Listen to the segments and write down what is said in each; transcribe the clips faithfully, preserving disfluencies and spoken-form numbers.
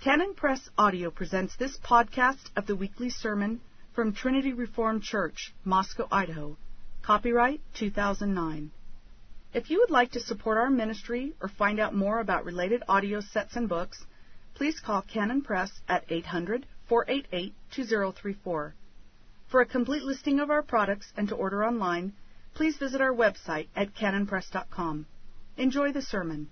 Canon Press Audio presents this podcast of the weekly sermon from Trinity Reformed Church, Moscow, Idaho. Copyright two thousand nine. If you would like to support our ministry or find out more about related audio sets and books, please call Canon Press at eight hundred, four eight eight, two zero three four. For a complete listing of our products and to order online, please visit our website at canon press dot com. Enjoy the sermon.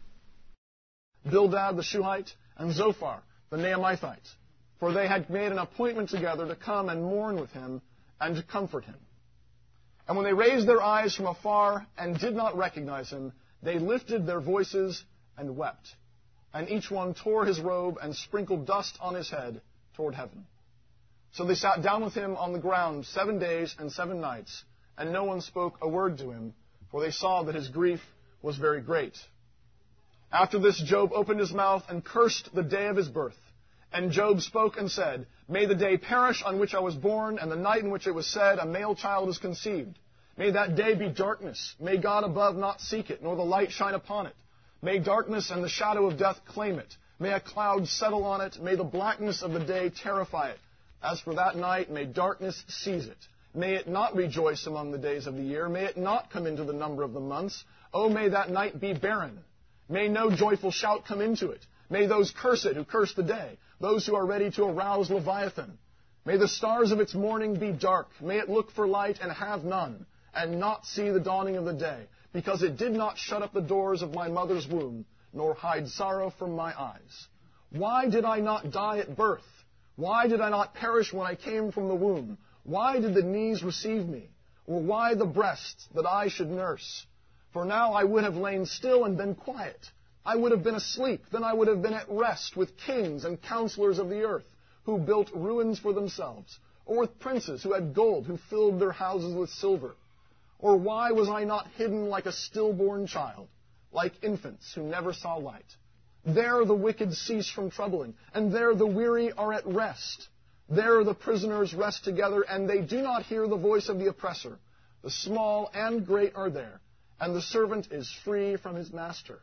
Bildad the Shuhite and Zophar the Naamathite, for they had made an appointment together to come and mourn with him and to comfort him. And when they raised their eyes from afar and did not recognize him, they lifted their voices and wept. And each one tore his robe and sprinkled dust on his head toward heaven. So they sat down with him on the ground seven days and seven nights, and no one spoke a word to him, for they saw that his grief was very great. After this, Job opened his mouth and cursed the day of his birth. And Job spoke and said, May the day perish on which I was born, and the night in which it was said, A male child is conceived. May that day be darkness. May God above not seek it, nor the light shine upon it. May darkness and the shadow of death claim it. May a cloud settle on it. May the blackness of the day terrify it. As for that night, may darkness seize it. May it not rejoice among the days of the year. May it not come into the number of the months. Oh, may that night be barren. May no joyful shout come into it. May those curse it who curse the day, those who are ready to arouse Leviathan. May the stars of its morning be dark. May it look for light and have none, and not see the dawning of the day, because it did not shut up the doors of my mother's womb, nor hide sorrow from my eyes. Why did I not die at birth? Why did I not perish when I came from the womb? Why did the knees receive me? Or why the breasts that I should nurse? For now I would have lain still and been quiet. I would have been asleep. Then I would have been at rest with kings and counselors of the earth, who built ruins for themselves, or with princes who had gold, who filled their houses with silver. Or why was I not hidden like a stillborn child, like infants who never saw light? There the wicked cease from troubling, and there the weary are at rest. There the prisoners rest together, and they do not hear the voice of the oppressor. The small and great are there, and the servant is free from his master.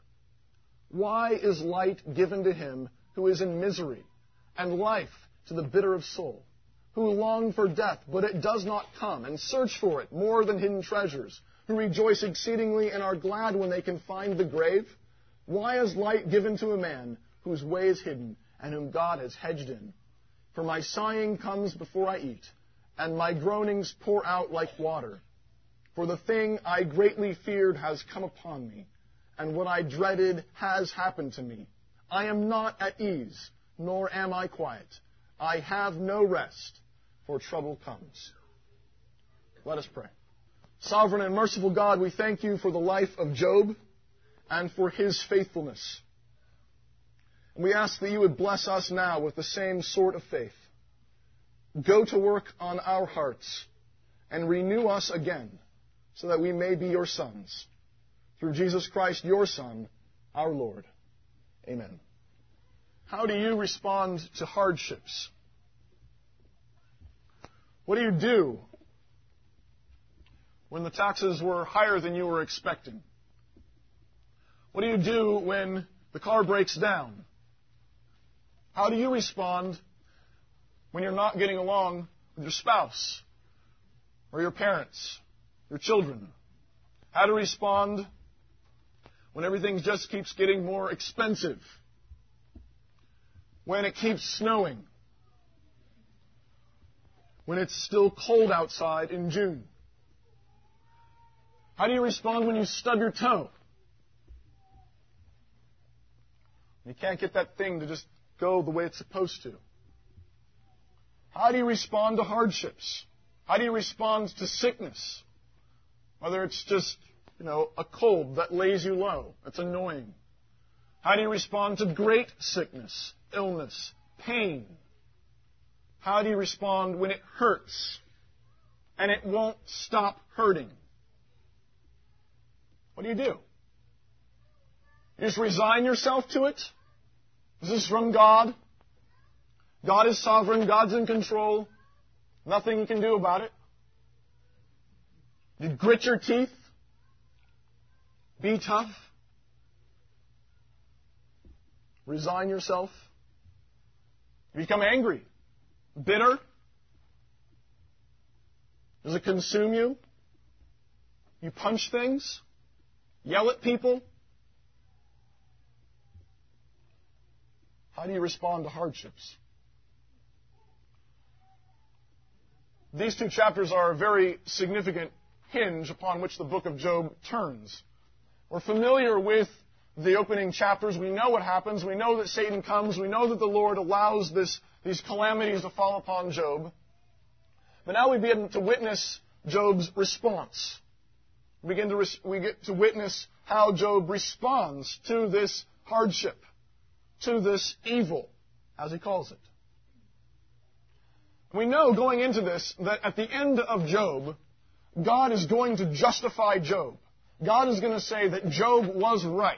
Why is light given to him who is in misery, and life to the bitter of soul, who long for death, but it does not come, and search for it more than hidden treasures, who rejoice exceedingly and are glad when they can find the grave? Why is light given to a man whose way is hidden, and whom God has hedged in? For my sighing comes before I eat, and my groanings pour out like water. For the thing I greatly feared has come upon me, and what I dreaded has happened to me. I am not at ease, nor am I quiet. I have no rest, for trouble comes. Let us pray. Sovereign and merciful God, we thank you for the life of Job and for his faithfulness. And we ask that you would bless us now with the same sort of faith. Go to work on our hearts and renew us again, so that we may be your sons. Through Jesus Christ, your Son, our Lord. Amen. How do you respond to hardships? What do you do when the taxes were higher than you were expecting? What do you do when the car breaks down? How do you respond when you're not getting along with your spouse or your parents, your children? How to respond when everything just keeps getting more expensive? When it keeps snowing? When it's still cold outside in June? How do you respond when you stub your toe? You can't get that thing to just go the way it's supposed to. How do you respond to hardships? How do you respond to sickness? Whether it's just, you know, a cold that lays you low, that's annoying. How do you respond to great sickness, illness, pain? How do you respond when it hurts and it won't stop hurting? What do you do? You just resign yourself to it? This is from God. God is sovereign. God's in control. Nothing you can do about it. You grit your teeth. Be tough. Resign yourself. You become angry, bitter. Does it consume you? You punch things, yell at people. How do you respond to hardships? These two chapters are a very significant hinge upon which the book of Job turns. We're familiar with the opening chapters. We know what happens. We know that Satan comes. We know that the Lord allows this, these calamities to fall upon Job. But now we begin to witness Job's response. We begin to, res- we get to witness how Job responds to this hardship, to this evil, as he calls it. We know going into this that at the end of Job, God is going to justify Job. God is going to say that Job was right.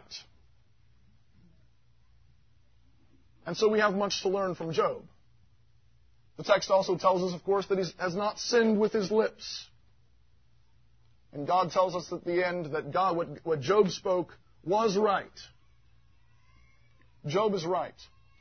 And so we have much to learn from Job. The text also tells us, of course, that he has not sinned with his lips. And God tells us at the end that God, what, what Job spoke was right. Job is right.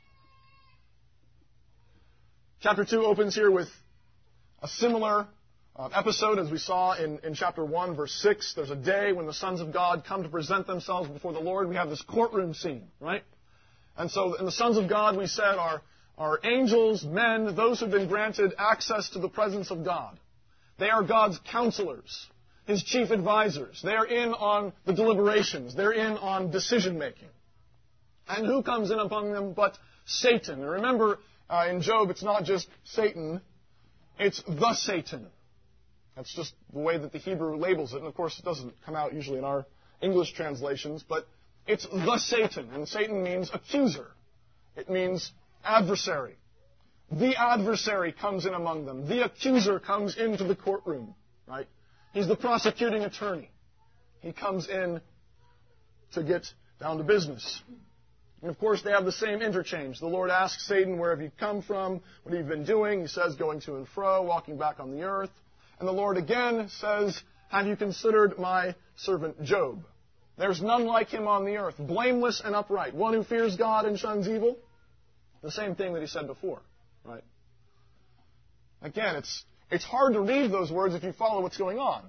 Chapter two opens here with a similar uh, episode as we saw in, in chapter one, verse six. There's a day when the sons of God come to present themselves before the Lord. We have this courtroom scene, right? And so in the sons of God, we said, are, are angels, men, those who have been granted access to the presence of God. They are God's counselors, His chief advisors. They are in on the deliberations. They're in on decision-making. And who comes in among them but Satan? And remember, uh, in Job, it's not just Satan, it's the Satan. That's just the way that the Hebrew labels it. And of course, it doesn't come out usually in our English translations, but it's the Satan. And Satan means accuser. It means adversary. The adversary comes in among them. The accuser comes into the courtroom, right? He's the prosecuting attorney. He comes in to get down to business. And of course, they have the same interchange. The Lord asks Satan, where have you come from? What have you been doing? He says, going to and fro, walking back on the earth. And the Lord again says, have you considered my servant Job? There's none like him on the earth, blameless and upright, one who fears God and shuns evil. The same thing that he said before, right? Again, it's, it's hard to read those words if you follow what's going on.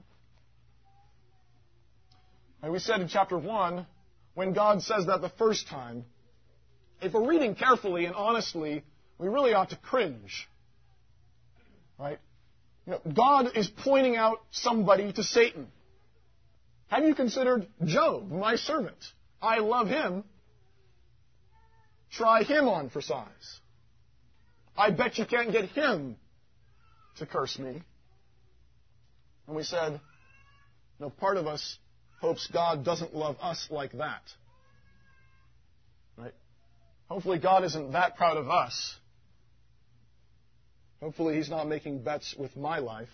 And we said in chapter one, when God says that the first time, if we're reading carefully and honestly, we really ought to cringe. Right? You know, God is pointing out somebody to Satan. Have you considered Job, my servant? I love him. Try him on for size. I bet you can't get him to curse me. And we said, no, part of us hopes God doesn't love us like that. Right? Hopefully God isn't that proud of us. Hopefully He's not making bets with my life.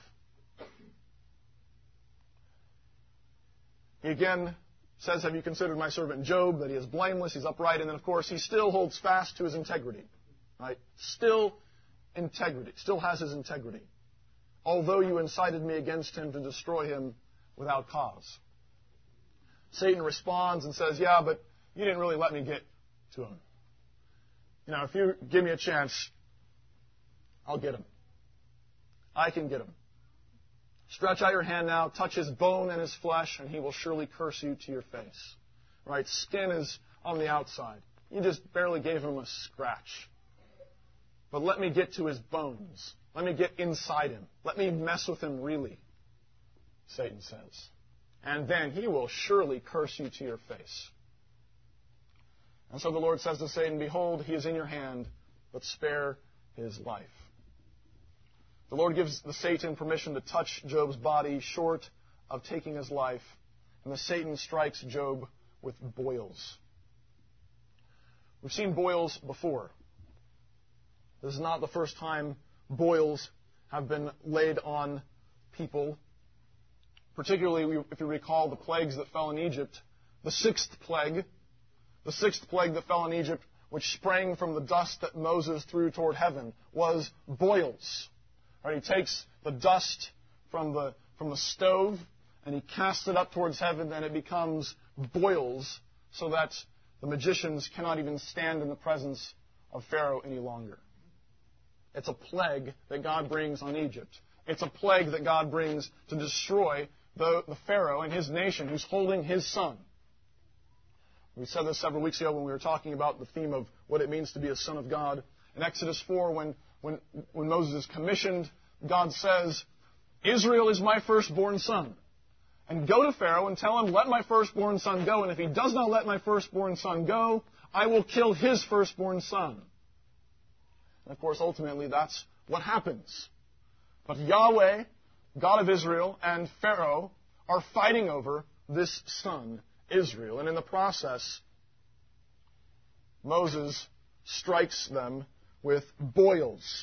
He again says, have you considered my servant Job, that he is blameless, he's upright, and then of course he still holds fast to his integrity. Right? Still integrity. Still has his integrity. Although you incited me against him to destroy him without cause. Satan responds and says, yeah, but you didn't really let me get to him. You know, if you give me a chance, I'll get him. I can get him. Stretch out your hand now, touch his bone and his flesh, and he will surely curse you to your face. Right? Skin is on the outside. You just barely gave him a scratch. But let me get to his bones. Let me get inside him. Let me mess with him really, Satan says. And then he will surely curse you to your face. And so the Lord says to Satan, behold, he is in your hand, but spare his life. The Lord gives the Satan permission to touch Job's body short of taking his life, and the Satan strikes Job with boils. We've seen boils before. This is not the first time boils have been laid on people. Particularly, if you recall the plagues that fell in Egypt, the sixth plague, the sixth plague that fell in Egypt, which sprang from the dust that Moses threw toward heaven, was boils. Right, he takes the dust from the, from the stove and he casts it up towards heaven, and it becomes boils so that the magicians cannot even stand in the presence of Pharaoh any longer. It's a plague that God brings on Egypt. It's a plague that God brings to destroy the, the Pharaoh and his nation who's holding his son. We said this several weeks ago when we were talking about the theme of what it means to be a son of God. In Exodus four, when, when, when Moses is commissioned, God says, Israel is my firstborn son. And go to Pharaoh and tell him, let my firstborn son go. And if he does not let my firstborn son go, I will kill his firstborn son. And of course, ultimately, that's what happens. But Yahweh, God of Israel, and Pharaoh are fighting over this son, Israel. And in the process, Moses strikes them with boils.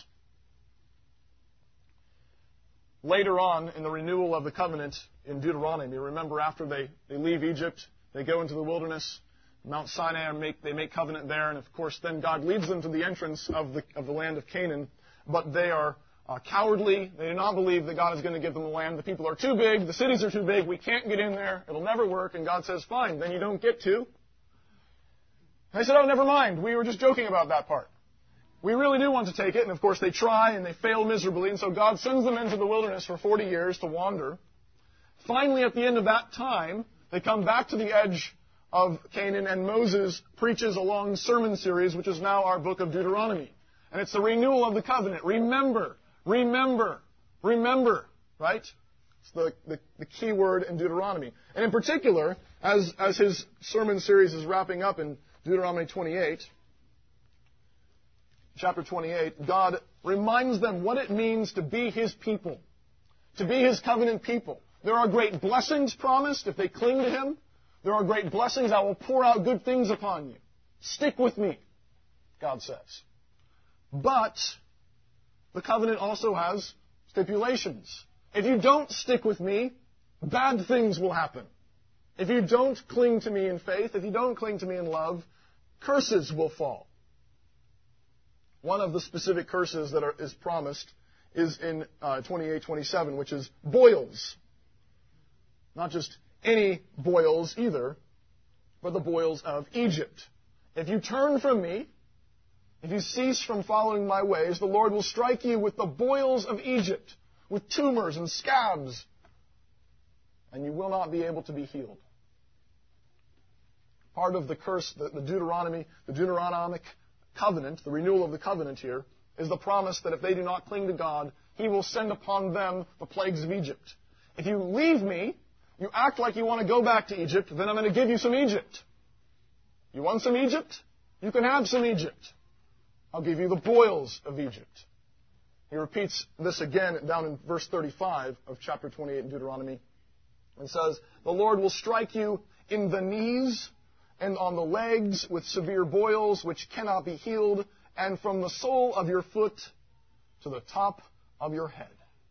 Later on, in the renewal of the covenant in Deuteronomy, remember after they, they leave Egypt, they go into the wilderness, Mount Sinai, and make, they make covenant there, and of course then God leads them to the entrance of the, of the land of Canaan, but they are uh, cowardly. They do not believe that God is going to give them the land. The people are too big, the cities are too big, we can't get in there, it'll never work, and God says, fine, then you don't get to. And they said, oh, never mind, we were just joking about that part. We really do want to take it, and of course they try, and they fail miserably, and so God sends them into the wilderness for forty years to wander. Finally, at the end of that time, they come back to the edge of Canaan, and Moses preaches a long sermon series, which is now our book of Deuteronomy. And it's the renewal of the covenant. Remember, remember, remember, right? It's the, the, the key word in Deuteronomy. And in particular, as, as his sermon series is wrapping up in Deuteronomy twenty-eight, chapter twenty-eight, God reminds them what it means to be His people, to be His covenant people. There are great blessings promised if they cling to Him. There are great blessings. I will pour out good things upon you. Stick with me, God says. But the covenant also has stipulations. If you don't stick with me, bad things will happen. If you don't cling to me in faith, if you don't cling to me in love, curses will fall. One of the specific curses that are, is promised is in uh, twenty-eight twenty-seven, which is boils. Not just any boils either, but the boils of Egypt. If you turn from me, if you cease from following my ways, the Lord will strike you with the boils of Egypt, with tumors and scabs, and you will not be able to be healed. Part of the curse, the, the Deuteronomy, the Deuteronomic covenant, the renewal of the covenant here, is the promise that if they do not cling to God, He will send upon them the plagues of Egypt. If you leave me, you act like you want to go back to Egypt, then I'm going to give you some Egypt. You want some Egypt? You can have some Egypt. I'll give you the boils of Egypt. He repeats this again down in verse thirty-five of chapter twenty-eight in Deuteronomy, and says, the Lord will strike you in the knees and on the legs with severe boils which cannot be healed, and from the sole of your foot to the top of your head.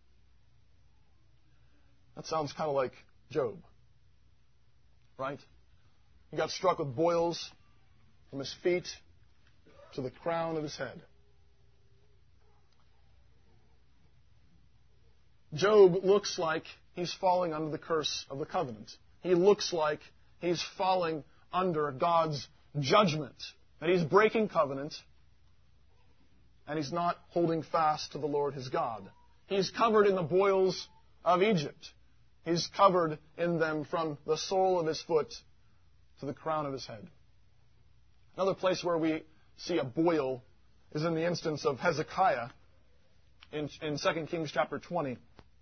That sounds kind of like Job, right? He got struck with boils from his feet to the crown of his head. Job looks like he's falling under the curse of the covenant. He looks like he's falling under God's judgment, that he's breaking covenant, and he's not holding fast to the Lord his God. He's covered in the boils of Egypt. He's covered in them from the sole of his foot to the crown of his head. Another place where we see a boil is in the instance of Hezekiah in, in Second Kings chapter twenty.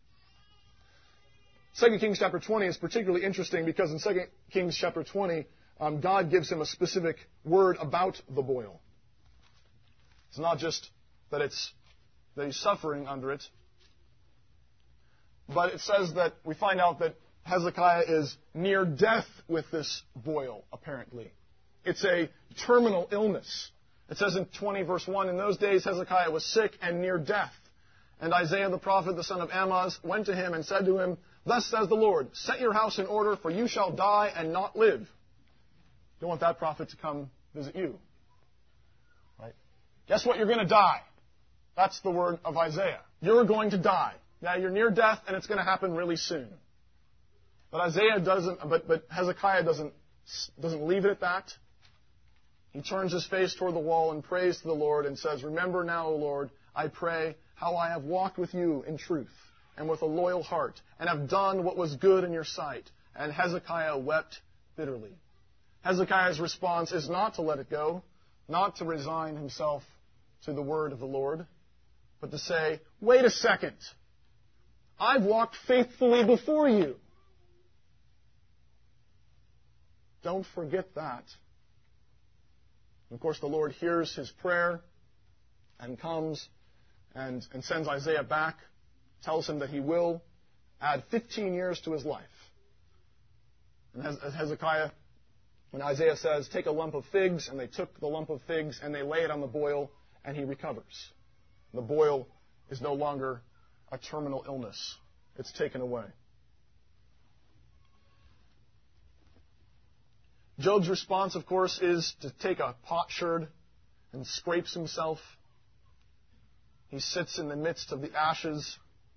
Second Kings chapter twenty is particularly interesting because in Second Kings chapter twenty, um, God gives him a specific word about the boil. It's not just that it's that he's suffering under it, but it says that we find out that Hezekiah is near death with this boil, apparently. It's a terminal illness. It says in twenty verse one, in those days Hezekiah was sick and near death. And Isaiah the prophet, the son of Amoz, went to him and said to him, thus says the Lord, set your house in order, for you shall die and not live. You don't want that prophet to come visit you. Right? Guess what? You're going to die. That's the word of Isaiah. You're going to die. Now you're near death, and it's going to happen really soon. But Isaiah doesn't, but, but Hezekiah doesn't, doesn't leave it at that. he turns his face toward the wall and prays to the Lord and says, "Remember now, O Lord, I pray, how I have walked with you in truth and with a loyal heart, and have done what was good in your sight." And Hezekiah wept bitterly. Hezekiah's response is not to let it go, not to resign himself to the word of the Lord, but to say, "Wait a second. I've walked faithfully before you. Don't forget that." And of course, the Lord hears his prayer and comes and, and sends Isaiah back, tells him that he will add fifteen years to his life. And Hezekiah, when Isaiah says, "Take a lump of figs," and they took the lump of figs and they lay it on the boil, and he recovers. The boil is no longer a terminal illness. It's taken away. Job's response, of course, is to take a potsherd and scrapes himself. He sits in the midst of the ashes.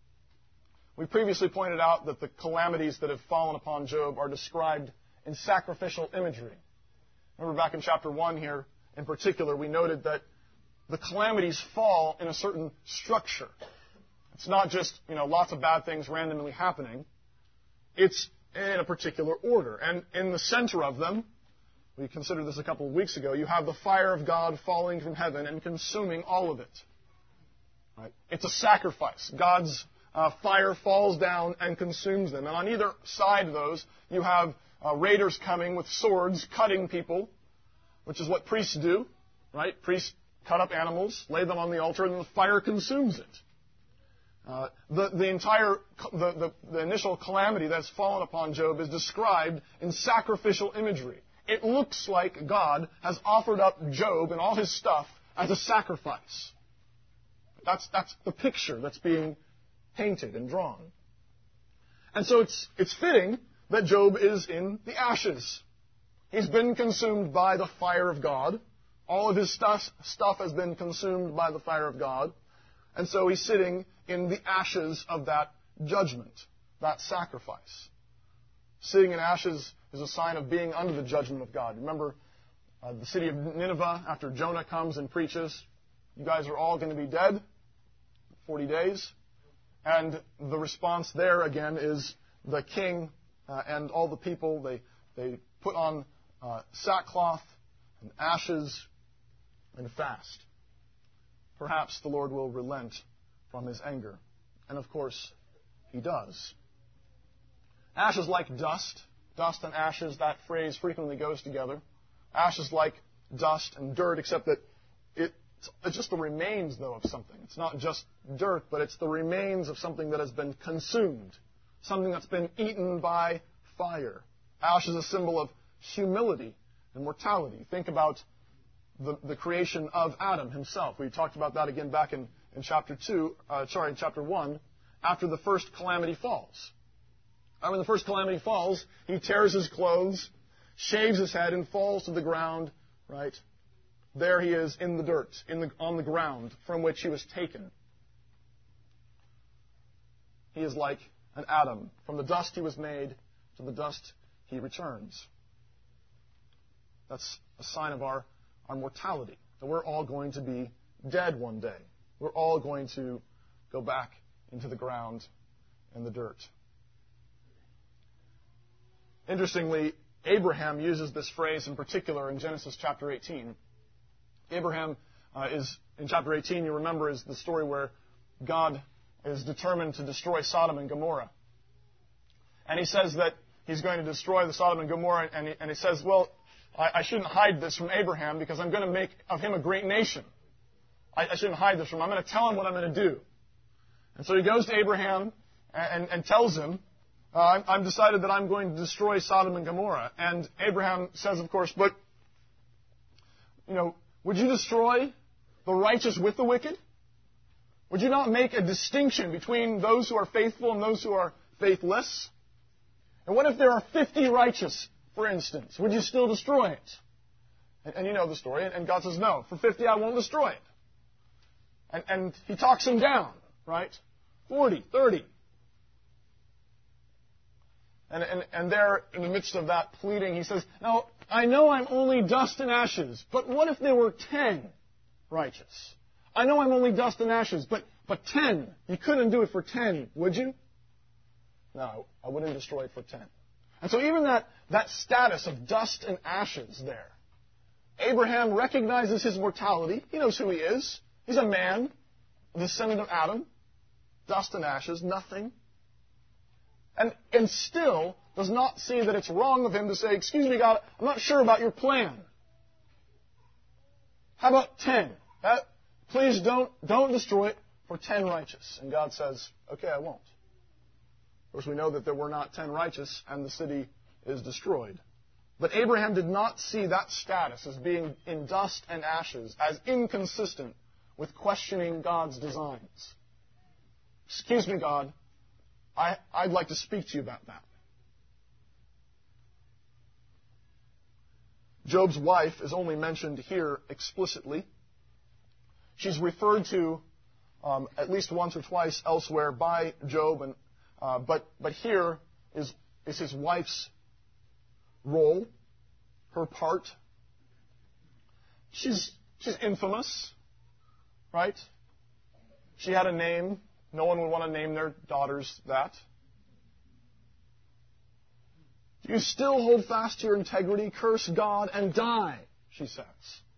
We previously pointed out that the calamities that have fallen upon Job are described in sacrificial imagery. Remember back in chapter one here, in particular, we noted that the calamities fall in a certain structure. It's not just, you know, lots of bad things randomly happening. It's in a particular order. And in the center of them, we considered this a couple of weeks ago, you have the fire of God falling from heaven and consuming all of it. Right? It's a sacrifice. God's uh, fire falls down and consumes them. And on either side of those, you have uh, raiders coming with swords, cutting people, which is what priests do. Right? Priests cut up animals, lay them on the altar, and the fire consumes it. Uh, the, the entire, the, the, the initial calamity that's fallen upon Job is described in sacrificial imagery. It looks like God has offered up Job and all his stuff as a sacrifice. That's, that's the picture that's being painted and drawn. And so it's, it's fitting that Job is in the ashes. He's been consumed by the fire of God. All of his stuff, stuff has been consumed by the fire of God. And so he's sitting in the ashes of that judgment, that sacrifice. Sitting in ashes is a sign of being under the judgment of God. Remember uh, the city of Nineveh, after Jonah comes and preaches, "You guys are all going to be dead, forty days. And the response there, again, is the king uh, and all the people, they, they put on uh, sackcloth and ashes and fast. Perhaps the Lord will relent from his anger. And of course, he does. Ashes like dust. Dust and ashes, that phrase frequently goes together. Ashes like dust and dirt, except that it's, it's just the remains, though, of something. It's not just dirt, but it's the remains of something that has been consumed, something that's been eaten by fire. Ash is a symbol of humility and mortality. Think about the, the creation of Adam himself. We talked about that again back in, in chapter two, uh, sorry, in chapter one, after the first calamity falls. And when the first calamity falls, he tears his clothes, shaves his head, and falls to the ground, right? There he is in the dirt, in the, on the ground from which he was taken. He is like an Adam. From the dust he was made, to the dust he returns. That's a sign of our, our mortality, that we're all going to be dead one day. We're all going to go back into the ground and the dirt. Interestingly, Abraham uses this phrase in particular in Genesis chapter eighteen. Abraham uh, is, in chapter eighteen, you remember, is the story where God is determined to destroy Sodom and Gomorrah. And he says that he's going to destroy the Sodom and Gomorrah, and he, and he says, well, I, I shouldn't hide this from Abraham because I'm going to make of him a great nation. I, I shouldn't hide this from him. I'm going to tell him what I'm going to do. And so he goes to Abraham and, and, and tells him, uh, I've decided that I'm going to destroy Sodom and Gomorrah. And Abraham says, of course, but, you know, would you destroy the righteous with the wicked? Would you not make a distinction between those who are faithful and those who are faithless? And what if there are fifty righteous, for instance? Would you still destroy it? And, and you know the story. And God says, no, for fifty I won't destroy it. And, and he talks him down, right? forty, thirty. And, and, and there, in the midst of that pleading, he says, now, I know I'm only dust and ashes, but what if there were ten righteous? I know I'm only dust and ashes, but, but ten. You couldn't do it for ten, would you? No, I wouldn't destroy it for ten. And so even that, that status of dust and ashes there, Abraham recognizes his mortality. He knows who he is. He's a man, a descendant of Adam. Dust and ashes, nothing. And, and still does not see that it's wrong of him to say, excuse me, God, I'm not sure about your plan. How about ten? That, please don't, don't destroy it for ten righteous. And God says, okay, I won't. Of course, we know that there were not ten righteous, and the city is destroyed. But Abraham did not see that status as being in dust and ashes, as inconsistent with questioning God's designs. Excuse me, God, I, I'd like to speak to you about that. Job's wife is only mentioned here explicitly. She's referred to um, at least once or twice elsewhere by Job, and, uh, but, but here is, is his wife's role, her part. She's, she's infamous, right? She had a name. No one would want to name their daughters that. Do you still hold fast to your integrity? Curse God and die, she says.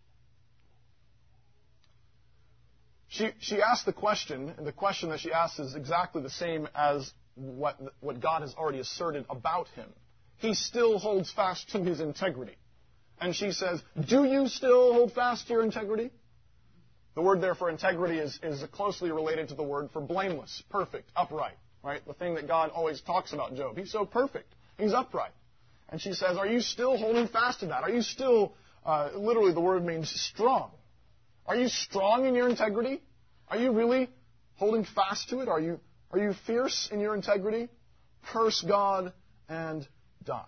She, she asked the question, and the question that she asks is exactly the same as what, what God has already asserted about him. He still holds fast to his integrity. And she says, do you still hold fast to your integrity? The word there for integrity is, is closely related to the word for blameless, perfect, upright, right? The thing that God always talks about Job. He's so perfect. He's upright. And she says, are you still holding fast to that? Are you still, uh, literally the word means strong. Are you strong in your integrity? Are you really holding fast to it? Are you, are you fierce in your integrity? Curse God and die.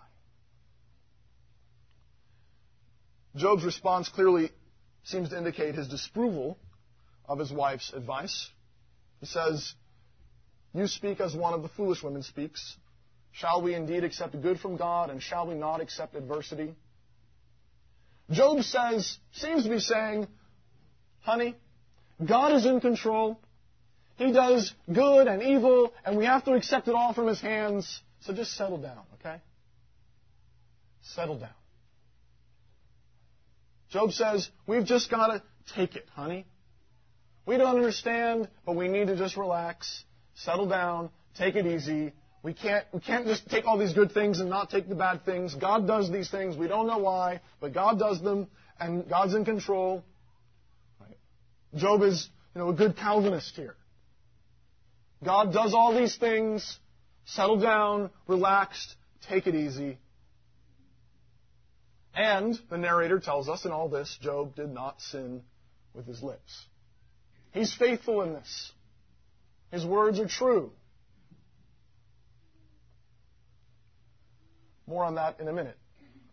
Job's response clearly seems to indicate his disapproval of his wife's advice. He says, you speak as one of the foolish women speaks. Shall we indeed accept good from God, and shall we not accept adversity? Job says, seems to be saying, honey, God is in control. He does good and evil, and we have to accept it all from his hands. So just settle down, okay? Settle down. Job says, we've just got to take it, honey. We don't understand, but we need to just relax, settle down, take it easy. We can't, we can't just take all these good things and not take the bad things. God does these things. We don't know why, but God does them, and God's in control. Right? Job is, you know, a good Calvinist here. God does all these things. Settle down, relaxed, take it easy. And the narrator tells us in all this, Job did not sin with his lips. He's faithful in this. His words are true. More on that in a minute.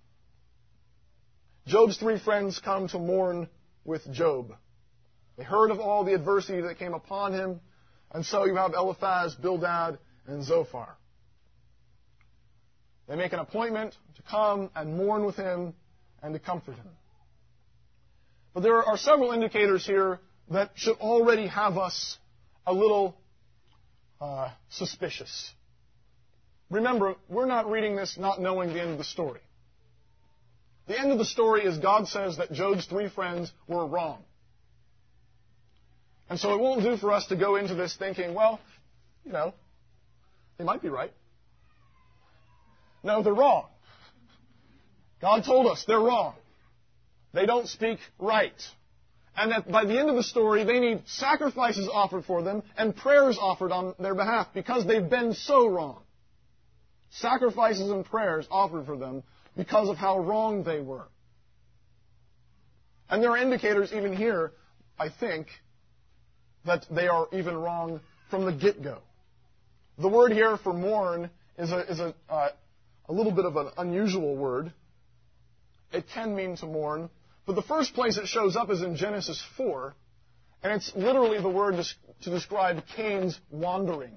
Job's three friends come to mourn with Job. They heard of all the adversity that came upon him, and so you have Eliphaz, Bildad, and Zophar. They make an appointment to come and mourn with him and to comfort him. But there are several indicators here that should already have us a little uh, suspicious. Remember, we're not reading this not knowing the end of the story. The end of the story is God says that Job's three friends were wrong. And so it won't do for us to go into this thinking, well, you know, they might be right. No, they're wrong. God told us they're wrong. They don't speak right. And that by the end of the story, they need sacrifices offered for them and prayers offered on their behalf because they've been so wrong. Sacrifices and prayers offered for them because of how wrong they were. And there are indicators even here, I think, that they are even wrong from the get-go. The word here for mourn is a, is a, uh, a little bit of an unusual word. It can mean to mourn, but the first place it shows up is in Genesis four, and it's literally the word to describe Cain's wandering.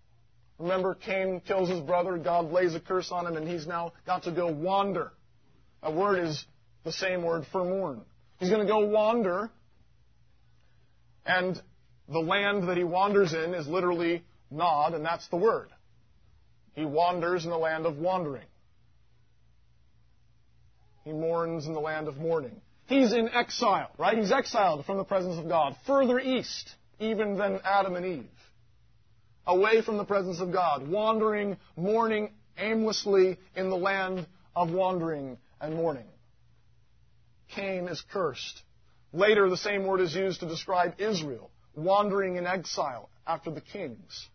Remember, Cain kills his brother, God lays a curse on him, and he's now got to go wander. That word is the same word for mourn. He's going to go wander, and the land that he wanders in is literally Nod, and that's the word. He wanders in the land of wandering. He mourns in the land of mourning. He's in exile, right? He's exiled from the presence of God, further east even than Adam and Eve. Away from the presence of God, wandering, mourning aimlessly in the land of wandering and mourning. Cain is cursed. Later, the same word is used to describe Israel, wandering in exile after the kings.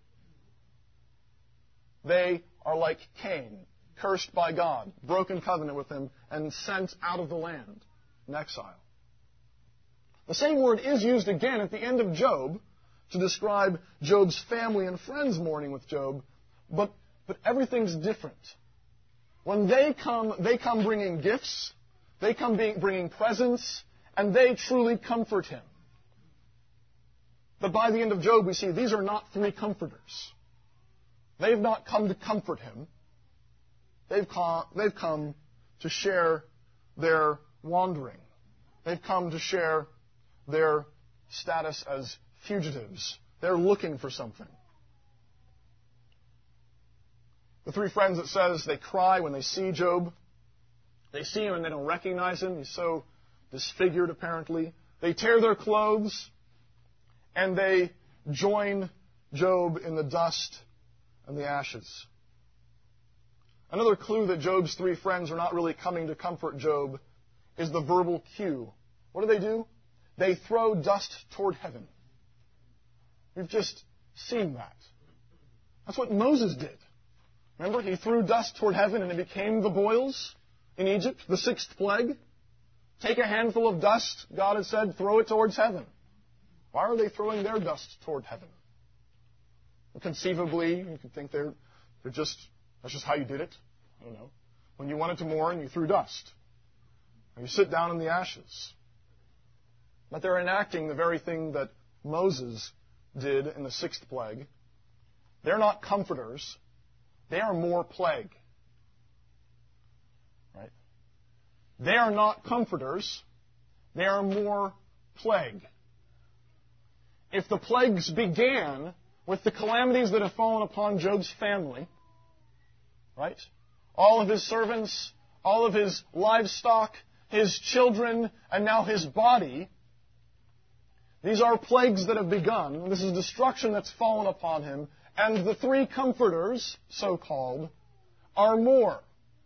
They are like Cain, cursed by God, broken covenant with him, and sent out of the land in exile. The same word is used again at the end of Job to describe Job's family and friends mourning with Job, but, but everything's different. When they come, they come bringing gifts, they come being, bringing presents, and they truly comfort him. But by the end of Job, we see these are not three comforters. They've not come to comfort him. They've come, they've come to share their wandering. They've come to share their status as fugitives. They're looking for something. The three friends, it says, they cry when they see Job. They see him and they don't recognize him. He's so disfigured, apparently. They tear their clothes and they join Job in the dust and the ashes. Another clue that Job's three friends are not really coming to comfort Job is the verbal cue. What do they do? They throw dust toward heaven. We've just seen that. That's what Moses did. Remember, he threw dust toward heaven and it became the boils in Egypt, the sixth plague. Take a handful of dust, God has said, throw it towards heaven. Why are they throwing their dust toward heaven? Well, conceivably, you could think they're, they're just, that's just how you did it. I don't know. When you wanted to mourn, you threw dust. Or you sit down in the ashes. But they're enacting the very thing that Moses did in the sixth plague. They're not comforters. They are more plague. Right? They are not comforters. They are more plague. If the plagues began with the calamities that have fallen upon Job's family, right? All of his servants, all of his livestock, his children, and now his body, these are plagues that have begun. This is destruction that's fallen upon him. And the three comforters, so-called, are more.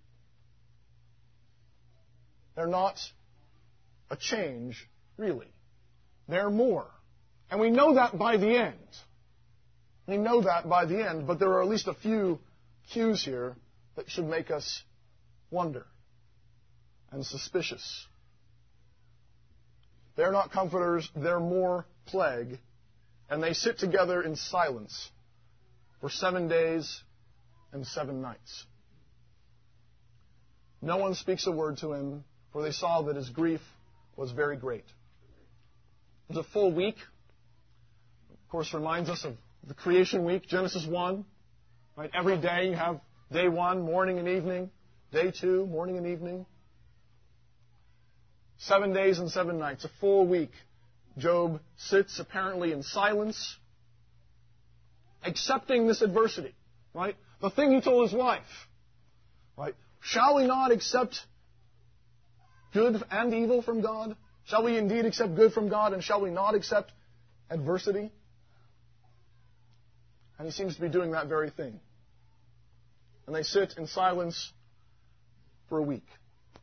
They're not a change, really. They're more. And we know that by the end. We know that by the end, but there are at least a few cues here that should make us wonder and suspicious. They're not comforters, they're more plague, and they sit together in silence for seven days and seven nights. No one speaks a word to him, for they saw that his grief was very great. It was a full week. Of course, reminds us of the creation week, Genesis one. Right? Every day you have day one, morning and evening. Day two, morning and evening. Seven days and seven nights, a full week. Job sits apparently in silence, accepting this adversity. Right? The thing he told his wife. Right? Shall we not accept good and evil from God? Shall we indeed accept good from God, and shall we not accept adversity? And he seems to be doing that very thing. And they sit in silence for a week.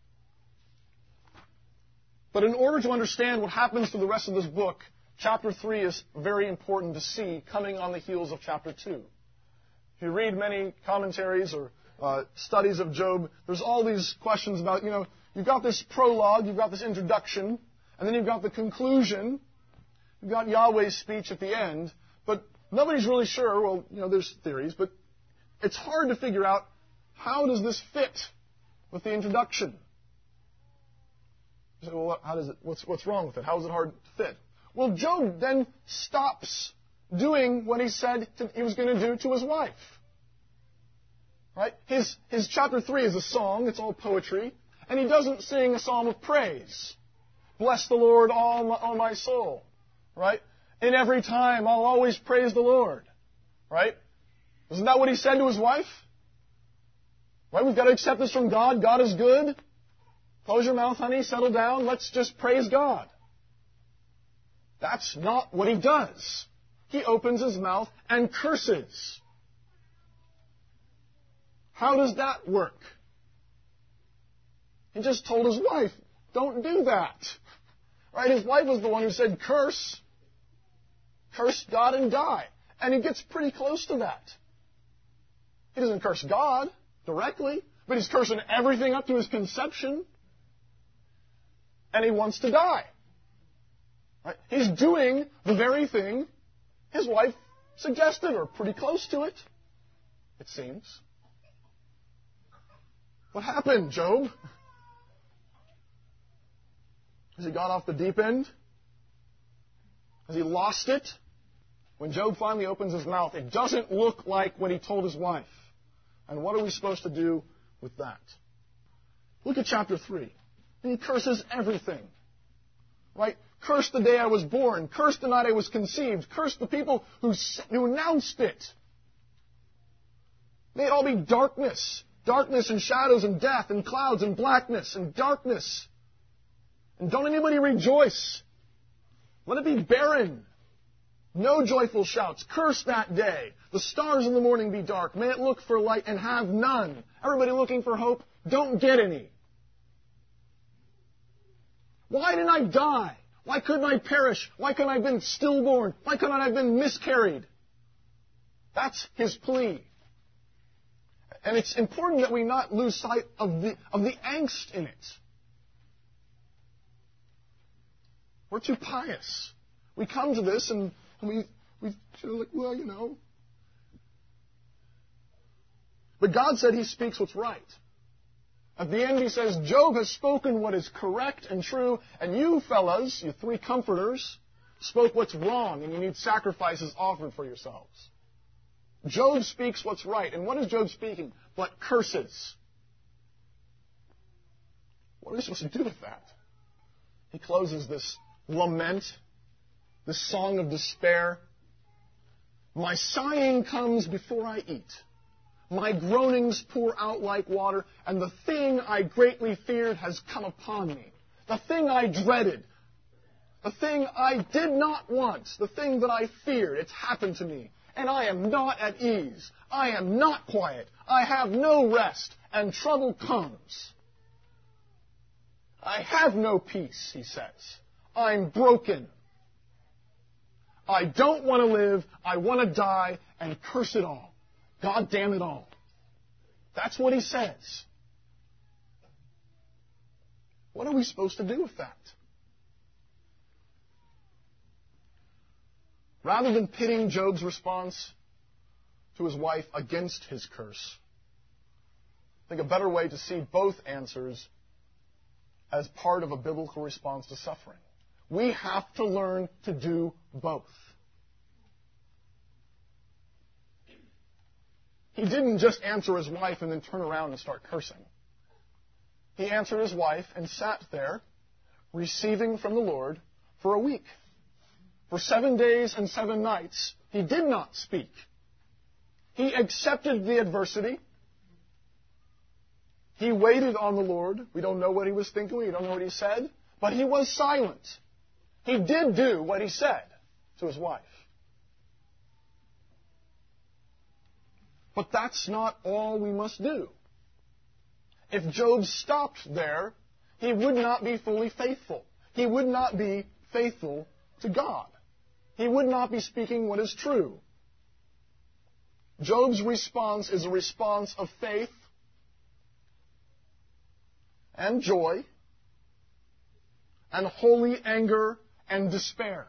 But in order to understand what happens to the rest of this book, chapter three is very important to see coming on the heels of chapter two. If you read many commentaries or uh, studies of Job, there's all these questions about, you know, you've got this prologue, you've got this introduction, and then you've got the conclusion. You've got Yahweh's speech at the end, but nobody's really sure. Well, you know, there's theories, but it's hard to figure out how does this fit with the introduction. You say, well, how does it? What's what's wrong with it? How is it hard to fit? Well, Job then stops doing what he said to, he was going to do to his wife. Right? His his chapter three is a song. It's all poetry, And he doesn't sing a psalm of praise. Bless the Lord, all my, all my soul. Right? In every time, I'll always praise the Lord. Right? Isn't that what he said to his wife? Right? We've got to accept this from God. God is good. Close your mouth, honey. Settle down. Let's just praise God. That's not what he does. He opens his mouth and curses. How does that work? He just told his wife, don't do that. Right? His wife was the one who said, curse. Curse God and die. And he gets pretty close to that. He doesn't curse God directly, but he's cursing everything up to his conception. And he wants to die. Right? He's doing the very thing his wife suggested, or pretty close to it, it seems. What happened, Job? Has he got off the deep end? Has he lost it? When Job finally opens his mouth, it doesn't look like what he told his wife. And what are we supposed to do with that? Look at chapter three. He curses everything. Right? Curse the day I was born. Curse the night I was conceived. Curse the people who, who announced it. May it all be darkness. Darkness and shadows and death and clouds and blackness and darkness. And don't anybody rejoice. Let it be barren. No joyful shouts. Curse that day. The stars in the morning be dark. May it look for light and have none. Everybody looking for hope, don't get any. Why didn't I die? Why couldn't I perish? Why couldn't I have been stillborn? Why couldn't I have been miscarried? That's his plea. And it's important that we not lose sight of the, of the angst in it. We're too pious. We come to this and, and we, we feel like, well, you know. But God said he speaks what's right. At the end he says, Job has spoken what is correct and true, and you fellas, you three comforters, spoke what's wrong, and you need sacrifices offered for yourselves. Job speaks what's right. And what is Job speaking? But curses. What are we supposed to do with that? He closes this lament, this song of despair. My sighing comes before I eat. My groanings pour out like water, and the thing I greatly feared has come upon me. The thing I dreaded, the thing I did not want, the thing that I feared, it's happened to me. And I am not at ease. I am not quiet. I have no rest, and trouble comes. I have no peace, he says. I'm broken. I don't want to live. I want to die and curse it all. God damn it all. That's what he says. What are we supposed to do with that? Rather than pitting Job's response to his wife against his curse, I think a better way to see both answers as part of a biblical response to suffering. We have to learn to do both. He didn't just answer his wife and then turn around and start cursing. He answered his wife and sat there, receiving from the Lord for a week. For seven days and seven nights, he did not speak. He accepted the adversity. He waited on the Lord. We don't know what he was thinking. We don't know what he said. But he was silent. He did do what he said to his wife. But that's not all we must do. If Job stopped there, he would not be fully faithful. He would not be faithful to God. He would not be speaking what is true. Job's response is a response of faith and joy and holy anger and despair.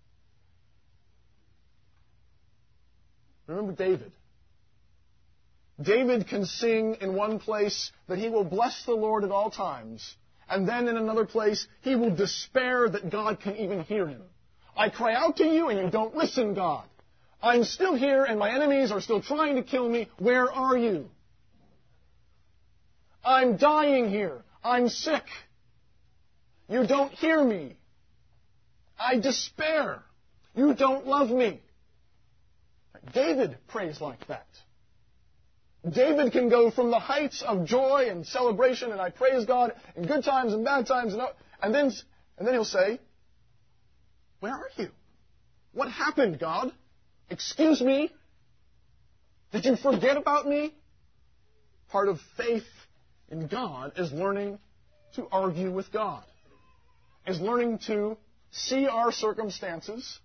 Remember David. David can sing in one place that he will bless the Lord at all times, and then in another place he will despair that God can even hear him. I cry out to you and you don't listen, God. I'm still here and my enemies are still trying to kill me. Where are you? I'm dying here. I'm sick. You don't hear me. I despair. You don't love me. David prays like that. David can go from the heights of joy and celebration, and I praise God in good times and bad times, and, and then and then he'll say, where are you? What happened, God? Excuse me? Did you forget about me? Part of faith in God is learning to argue with God, is learning to see our circumstances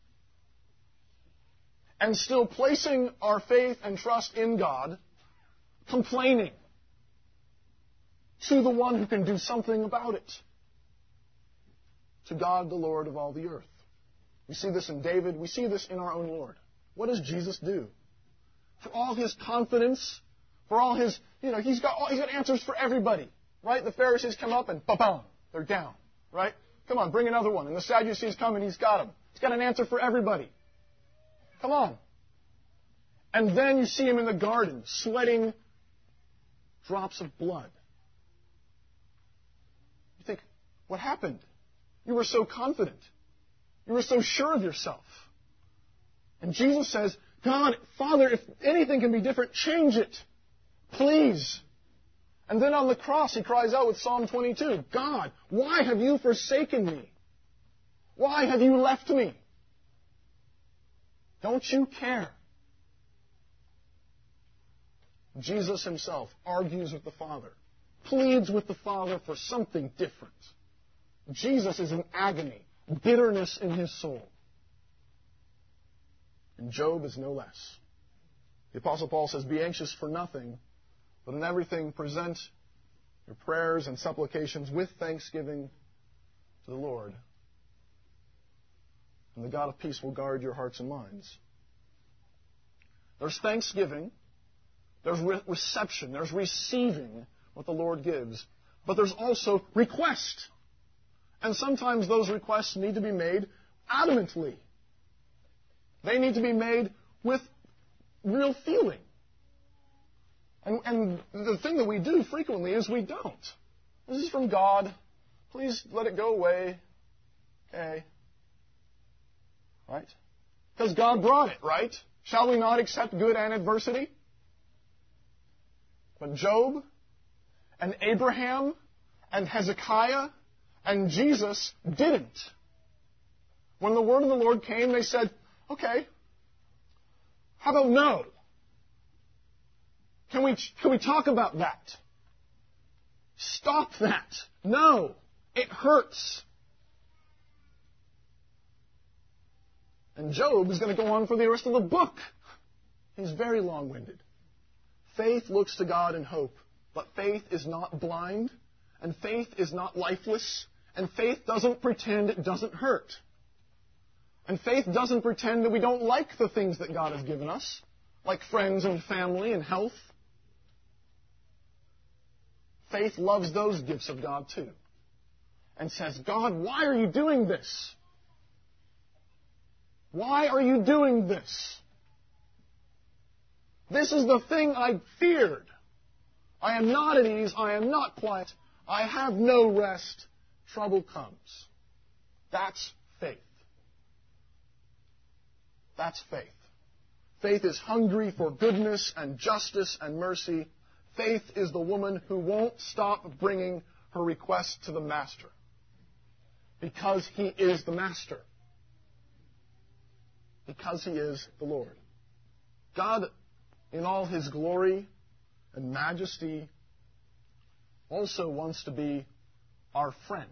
and still placing our faith and trust in God, complaining to the one who can do something about it, to God, the Lord of all the earth. We see this in David. We see this in our own Lord. What does Jesus do? For all his confidence, for all his, you know, he's got all, he's got answers for everybody, right? The Pharisees come up and ba-bam, they're down, right? Come on, bring another one. And the Sadducees come and he's got them. He's got an answer for everybody. Come on. And then you see him in the garden, sweating drops of blood. You think, what happened? You were so confident. You were so sure of yourself. And Jesus says, God, Father, if anything can be different, change it. Please. And then on the cross, he cries out with Psalm twenty-two, God, why have you forsaken me? Why have you left me? Don't you care? Jesus himself argues with the Father, pleads with the Father for something different. Jesus is in agony, bitterness in his soul. And Job is no less. The Apostle Paul says, be anxious for nothing, but in everything present your prayers and supplications with thanksgiving to the Lord. And the God of peace will guard your hearts and minds. There's thanksgiving. There's re- reception. There's receiving what the Lord gives. But there's also request. And sometimes those requests need to be made adamantly. They need to be made with real feeling. And, and the thing that we do frequently is we don't. This is from God. Please let it go away. Okay. Right? Because God brought it, right? Shall we not accept good and adversity? But Job and Abraham and Hezekiah and Jesus didn't. When the word of the Lord came, they said, okay, how about no? Can we, can we talk about that? Stop that. No, it hurts. And Job is going to go on for the rest of the book. He's very long-winded. Faith looks to God in hope, but faith is not blind, and faith is not lifeless, and faith doesn't pretend it doesn't hurt. And faith doesn't pretend that we don't like the things that God has given us, like friends and family and health. Faith loves those gifts of God too, and says, God, why are you doing this? Why are you doing this? This is the thing I feared. I am not at ease. I am not quiet. I have no rest. Trouble comes. That's faith. That's faith. Faith is hungry for goodness and justice and mercy. Faith is the woman who won't stop bringing her requests to the Master, because he is the Master. Because he is the Lord. God, in all his glory and majesty, also wants to be our friend.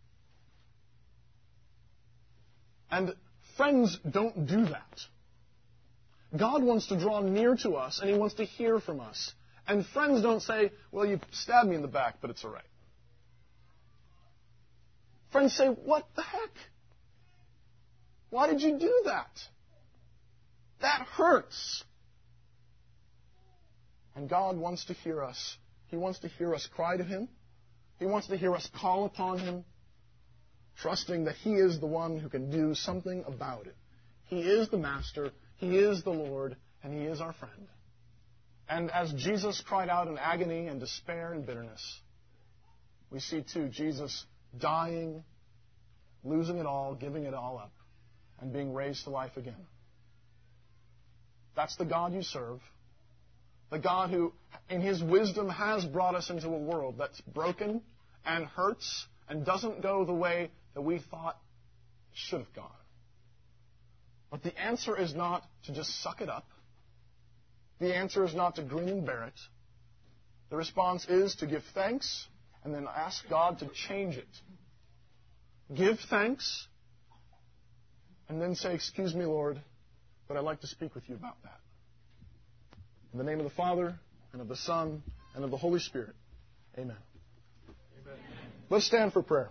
And friends don't do that. God wants to draw near to us, and he wants to hear from us. And friends don't say, well, you stabbed me in the back, but it's all right. Friends say, what the heck? Why did you do that? That hurts. And God wants to hear us. He wants to hear us cry to him. He wants to hear us call upon him, trusting that he is the one who can do something about it. He is the Master, he is the Lord, and he is our friend. And as Jesus cried out in agony and despair and bitterness, we see, too, Jesus dying, losing it all, giving it all up, and being raised to life again. That's the God you serve. The God who, in His wisdom, has brought us into a world that's broken and hurts and doesn't go the way that we thought it should have gone. But the answer is not to just suck it up. The answer is not to grin and bear it. The response is to give thanks and then ask God to change it. Give thanks and then say, "Excuse me, Lord, but I'd like to speak with you about that." In the name of the Father, and of the Son, and of the Holy Spirit. Amen. Amen. Let's stand for prayer.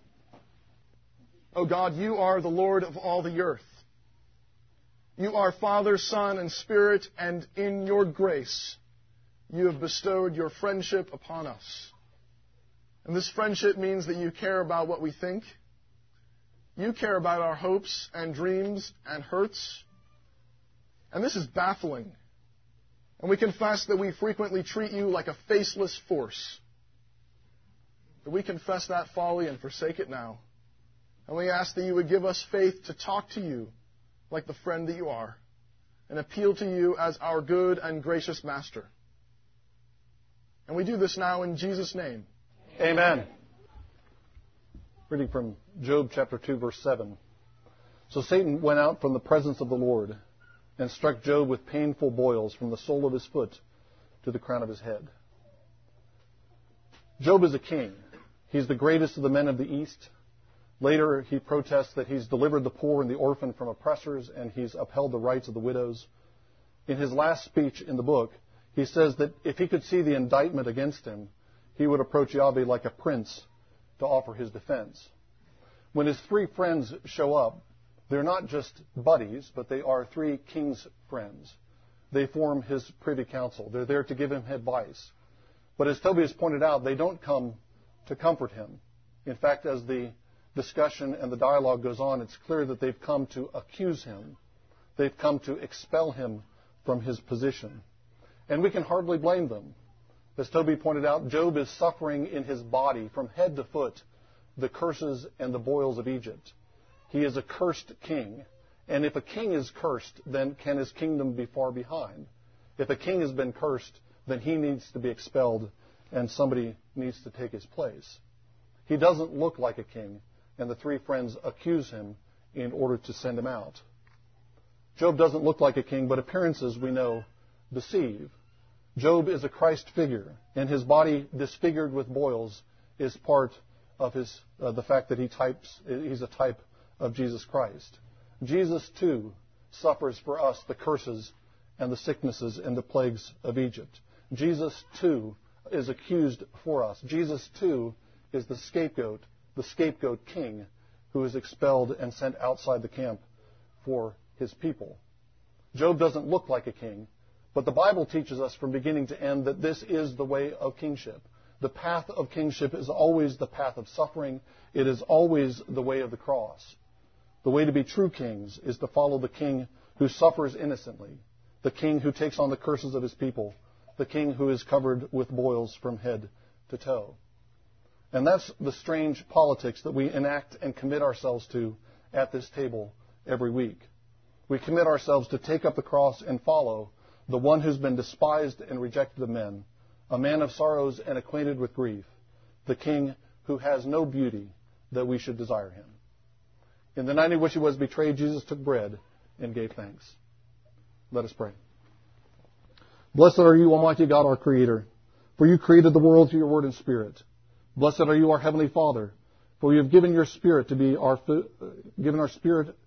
Oh God, you are the Lord of all the earth. You are Father, Son, and Spirit, and in your grace, you have bestowed your friendship upon us. And this friendship means that you care about what we think. You care about our hopes and dreams and hurts. And this is baffling. And we confess that we frequently treat you like a faceless force. But we confess that folly and forsake it now. And we ask that you would give us faith to talk to you like the friend that you are, and appeal to you as our good and gracious Master. And we do this now in Jesus' name. Amen. Reading from Job chapter two, verse seven. So Satan went out from the presence of the Lord and struck Job with painful boils from the sole of his foot to the crown of his head. Job is a king. He's the greatest of the men of the East. Later, he protests that he's delivered the poor and the orphan from oppressors, and he's upheld the rights of the widows. In his last speech in the book, he says that if he could see the indictment against him, he would approach Yahweh like a prince to offer his defense. When his three friends show up, they're not just buddies, but they are three king's friends. They form his privy council. They're there to give him advice. But as Toby has pointed out, they don't come to comfort him. In fact, as the discussion and the dialogue goes on, it's clear that they've come to accuse him. They've come to expel him from his position. And we can hardly blame them. As Toby pointed out, Job is suffering in his body from head to foot the curses and the boils of Egypt. He is a cursed king. And if a king is cursed, then can his kingdom be far behind? If a king has been cursed, then he needs to be expelled and somebody needs to take his place. He doesn't look like a king, and the three friends accuse him in order to send him out. Job doesn't look like a king, but appearances, we know, deceive. Job is a Christ figure, and his body disfigured with boils is part of his uh, the fact that he types he's a type of Jesus Christ. Jesus, too, suffers for us the curses and the sicknesses and the plagues of Egypt. Jesus, too, is accused for us. Jesus, too, is the scapegoat, the scapegoat king who is expelled and sent outside the camp for his people. Job doesn't look like a king, but the Bible teaches us from beginning to end that this is the way of kingship. The path of kingship is always the path of suffering. It is always the way of the cross. The way to be true kings is to follow the king who suffers innocently, the king who takes on the curses of his people, the king who is covered with boils from head to toe. And that's the strange politics that we enact and commit ourselves to at this table every week. We commit ourselves to take up the cross and follow the one who's been despised and rejected of men, a man of sorrows and acquainted with grief, the king who has no beauty that we should desire him. In the night in which he was betrayed, Jesus took bread and gave thanks. Let us pray. Blessed are you, Almighty God, our Creator, for you created the world through your word and spirit. Blessed are you, our Heavenly Father, for you have given your Spirit to be our food, uh, given our Spirit,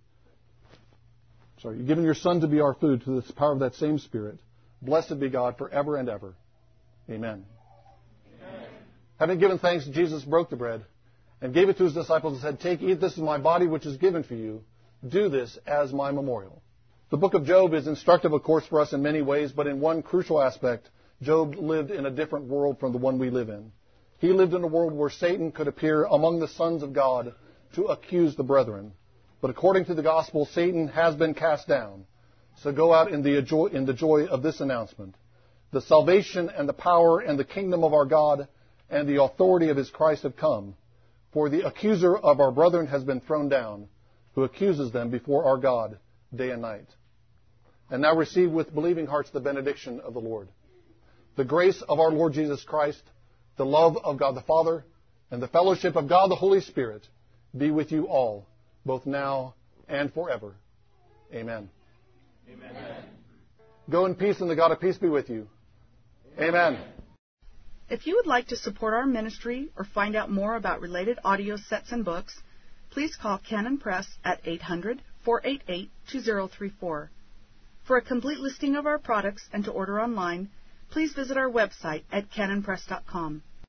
sorry, you've given your Son to be our food through the power of that same Spirit. Blessed be God forever and ever. Amen. Amen. Having given thanks, Jesus broke the bread and gave it to his disciples and said, "Take, eat, this is my body which is given for you. Do this as my memorial." The book of Job is instructive, of course, for us in many ways, but in one crucial aspect, Job lived in a different world from the one we live in. He lived in a world where Satan could appear among the sons of God to accuse the brethren. But according to the gospel, Satan has been cast down. So go out in the joy, in the joy of this announcement. The salvation and the power and the kingdom of our God and the authority of his Christ have come. For the accuser of our brethren has been thrown down, who accuses them before our God day and night. And now receive with believing hearts the benediction of the Lord. The grace of our Lord Jesus Christ, the love of God the Father, and the fellowship of God the Holy Spirit be with you all, both now and forever. Amen. Amen. Go in peace, and the God of peace be with you. Amen. If you would like to support our ministry or find out more about related audio sets and books, please call Canon Press at eight hundred, four eight eight, two zero three four. For a complete listing of our products and to order online, please visit our website at canon press dot com.